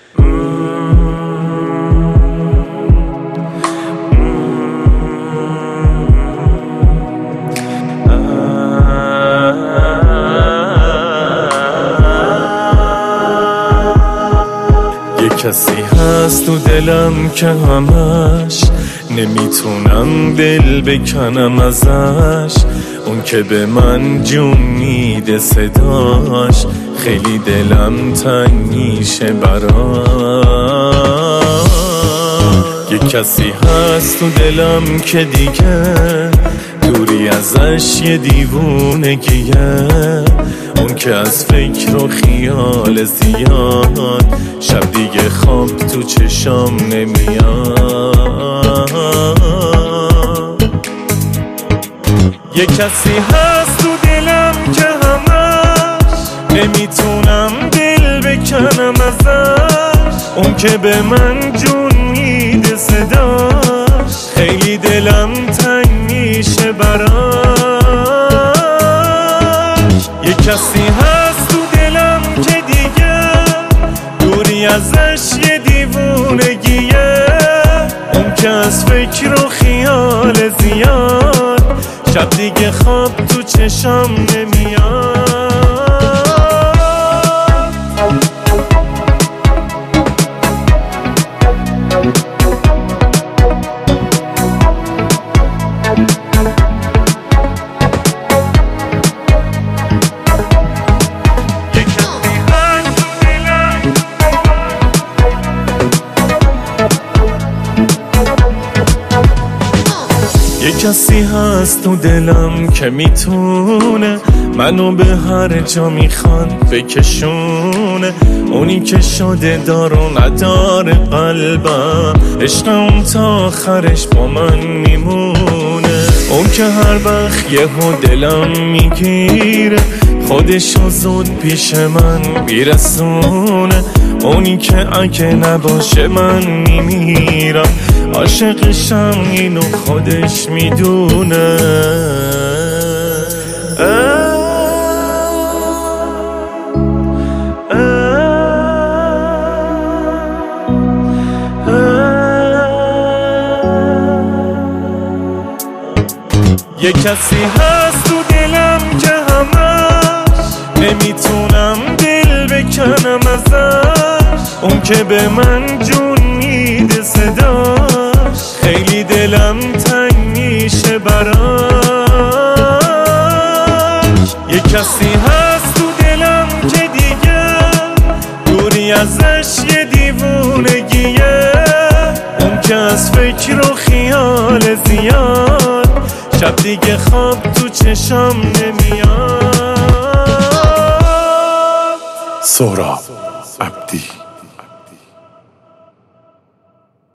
کسی هست تو دلم که همش نمیتونم دل بکنم ازش، اون که به من جون میده صداش، خیلی دلم تنگ میشه براش. یه کسی هست تو دلم که دیگه دوری ازش یه دیوونگیه، اون که از فکر و خیال زیاد شب دیگه خواب تو چشام نمیاد. یه کسی هست تو دلم که همش نمیتونم دل بکنم ازش، اون که به من جون میده صداش، خیلی دلم تنگ میشه براش. یه کسی هست تو دلم که دیگه دوری ازش یه دیوونگیه، اون که از فکر و خیال زیاد شب دیگه خواب تو چشام نمیاد. یه کسی هست تو دلم که میتونه منو به هر جا میخواد بکشونه، اونی که شده دار و نداره قلبم، عشق اون تا آخرش با من میمونه، اون که هر وقت یهو دلم میگیره خودشو زود پیش من میرسونه، اونی که اگه نباشه من میمیرم، عاشقشم اینو خودش میدونه. یه کسی هست تو دلم که همش نمیتونم دل بکنم ازش، اون که به من جون میده صداش، خیلی دلم تنگ میشه براش. یه کسی هست تو دلم که دیگه دوری ازش یه دیوونگیه، اون که از فکر و خیال زیاد شب دیگه خواب تو چشام نمیاد. سهراب عبدی.